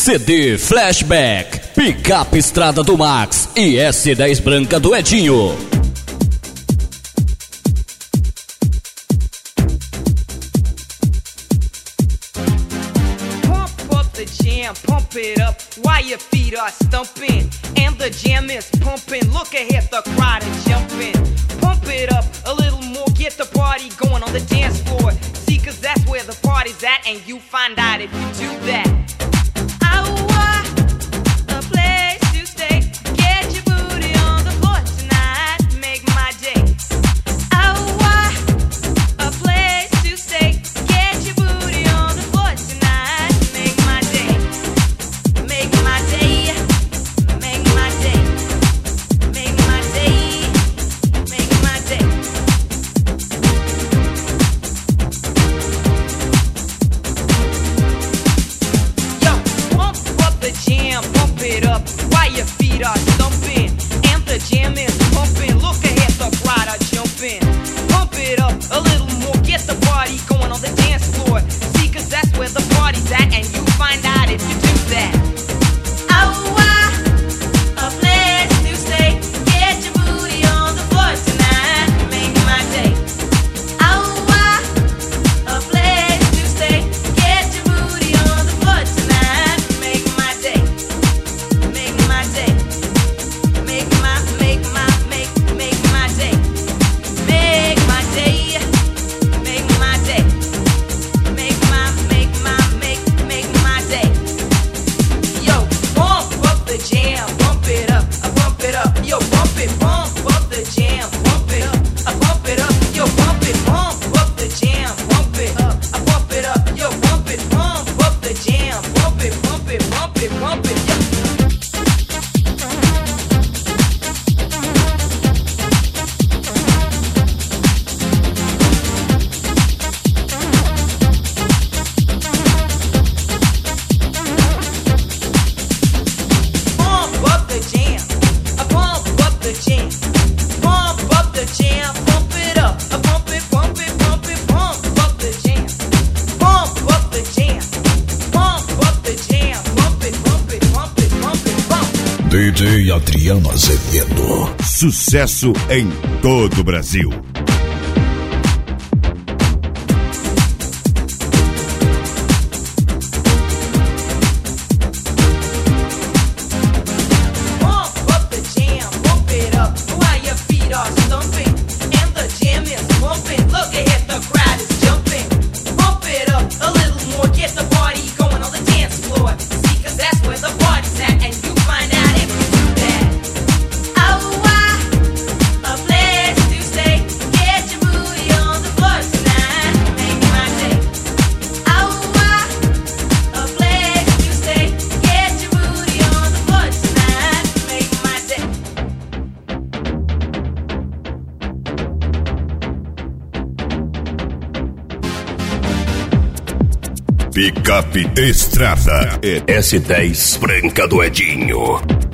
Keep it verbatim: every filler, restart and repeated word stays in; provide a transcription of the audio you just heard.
C D Flashback, Picape Estrada do Max e S dez Branca do Edinho. Pump it up while your feet are stumping and the jam is pumping. Look ahead, the crowd is jumping. Pump it up a little more, get the party going on the dance floor. See, cause that's where the party's at, and you find out if you do that. Oh, a place to stay. Get your booty on the floor tonight, make my day. Oh, a place to stay. Get your booty on the floor tonight, make my day. Make my day, make my day, make my day, make my day. Yo, pump up the jam, pump it up while your feet are stumping and the jam is pumping. Look ahead, the crowd are jumping. Pump it up a little more, get the party going on the dance floor. See, cause that's where the party's at, and you find out if you do that. Oh, a place to stay. Get your booty on the floor tonight, make my day. Oh, a place to stay. Get your booty on the floor tonight, make my day. Make my day. Make my, make my, make, make my day. Make my day. Make my day. Make my, make my, make, make my day. Yo, pump up the jam, pump it up, I pump it up. Yo, pump it, pump up the jam, pump it up, I pump it up. Yo, pump it, pump up the jam, pump it up, I pump it up. Yo, pump it, pump up the jam, pump it, pump it, pump it, pump it. Yo. Pump up the jam, I pump up the jam, pump up the jam, pump it up, I pump it, pump it, pump it, pump up the jam, pump up the jam, pump up the jam, pump it, pump it, pump it, pump it, pump. D J Adriano Azevedo. Sucesso em todo o Brasil. Pump up the jam, pump it up while your feet are stumping and the jam is pumping. Look ahead, the crowd is jumping. Pump it up a little more, get the party going on the dance floor. See, cause that's where the party's at, and you find out if you do that. Oh, a place to stay. Get your booty on the floor tonight, make my day. Oh, a place to stay. Get your booty on the floor tonight, make my day. Picape Estrada. S dez Branca do Edinho.